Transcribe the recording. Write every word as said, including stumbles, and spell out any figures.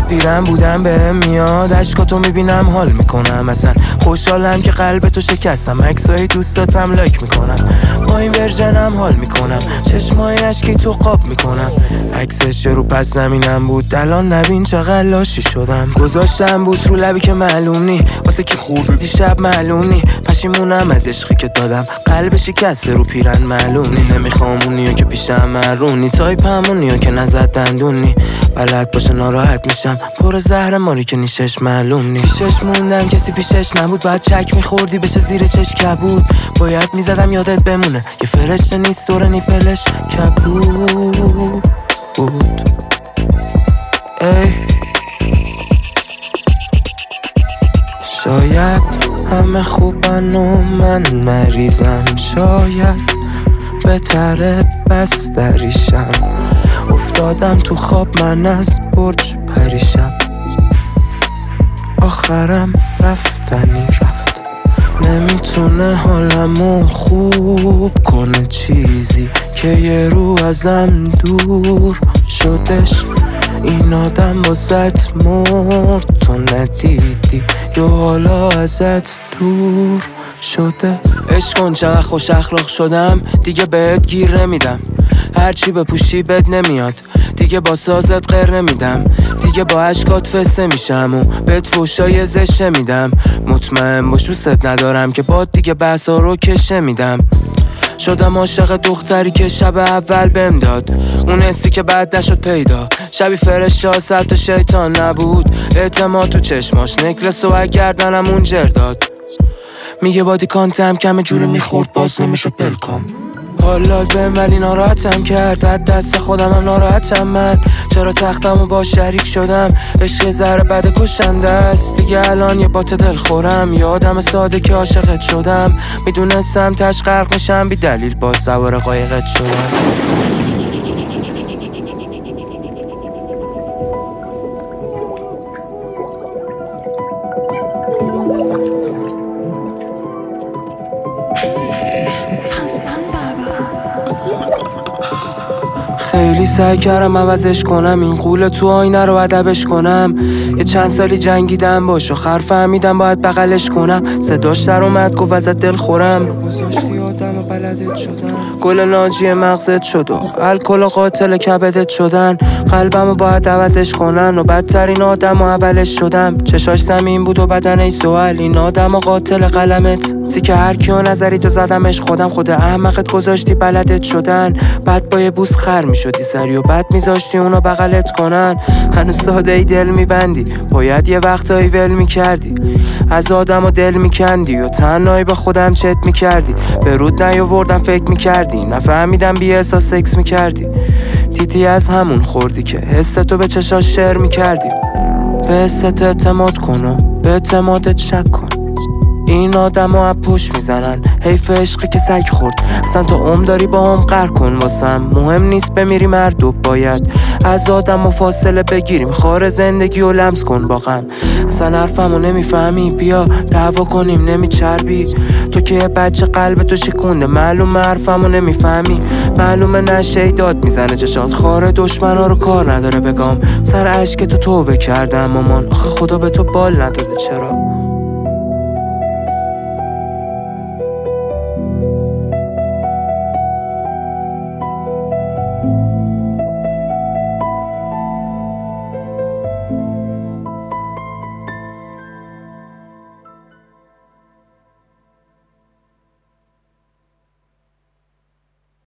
پیرم بودم بهم میاد، عشقاتو میبینم حال میکنم، اصلا خوشحالم که قلب تو شکستم، عکسای دوستاتم لایک میکنم، با این ورژنم حال میکنم، چشمای اشکی تو قاب میکنم، عکسش رو پس زمینم بود، الان نبین چقدر لاشی شدم، گذاشتم بوس رو لبی که معلوم نی، واسه که خوردی دیشب معلوم نی، پشیمونم از عشقی که دادم، قلب شکسته رو پیرن معلوم نی، نمیخوام اونیو که پیشم مرونی، تایپ همونیو که نزد دندونی، بلد باشه ناراحت میشم، پر زهر ماری که نیشش معلوم نی، پیشش موندم کسی پیشش نبود، باید چک میخوردی بشه زیر چش کبود، باید میزدم یادت بمونه یه فرشته نیست دور نیپلش کبود بود. ای شاید همه خوبن و من مریضم، شاید بهتره بستریشم، افتادم تو خواب من از برج پریشب، آخرم رفتنی رفت، نمیتونه حالمو خوب کنه چیزی که یه رو ازم دور شدش، این آدم واسط مرد تو ندیدی یا حالا ازت دور شده. عشق کن چقدر خوش اخلاق شدم، دیگه بهت گیر نمیدم، هرچی بپوشی بد نمیاد، دیگه با سازت غیر نمیدم، دیگه با عشقات فسته میشم و بهت فوشای زشته میدم، مطمئن باش دوست ندارم که باد دیگه بحثا رو کشه میدم، شدم عاشق دختری که شب اول بهم داد، اون حسی که بعد نشد پیدا، شبی فرشته صد تا شیطان نبود، اعتماد تو چشماش نکلس و گردنم اون جر داد، میگه بادی کانتم کم جوری میخورد باز نمیشد بلکام، حالا بهم ولی ناراحتم کرد، از دست خودم هم ناراحتم من، چرا تختم و با شریک شدم، عشق ذره بده کشنده است، دیگه الان یه بات دل خورم، یه آدم ساده که عاشقت شدم، میدونستم تش غرق میشم بی دلیل باز سوار قایقت شدم. خیلی سعی کردم عوضش کنم، این قول تو آینه رو ادبش کنم، یه چند سالی جنگیدم باش آخر فهمیدم باید بغلش کنم، صداش در اومد گفت ازت دل خورم، رو گذاشتی آدم و بلدت شدم، گل ناجی مغزت شد و الکل و قاتل کبدت شدن، قلبمو باید عوضش کنن و بدترین آدم و اولش شدم، چشاش زمین بود و بدن ای سوال، این آدم و قاتل قلمت سی که هر کیو نظری تو زدمش خودم، خود احمقت گذاشتی بلدت شدن، بعد با یه بوس خر میشدی سری و بعد میذاشتی اونا بغلت کنن، هنوز ساده ای دل میبندی، باید یه وقتایی ول میکردی، از آدم و دل میکندی و تنهایی با خودم چت میکردی، به رود نیاوردم فکر میکردی، نفهمیدم بی احساس سکس میکردی، تیتی از همون خوردی که حستو به چشاش شعر میکردی، به حست اعتماد کن و به اعتمادت شک کن، این آدم ها پوش میزنن، حیف عشقی که سگ خورد، اصلا تو عمر داری با هم قهر کن واسم، مهم نیست بمیری مرد و باید از آدم و فاصله بگیریم، خار زندگی و لمس کن با غم، اصلا حرفمو نمیفهمی بیا دعوا کنیم نمیچربی، تو که یه بچه قلب تو شکونده، معلومه حرفمو نمیفهمی، معلومه نشه داد میزنه چشات، خار دشمنا رو کار نداره بگم، سر عشق تو توبه کردم مامان، آخه خدا به تو بال نداده چرا.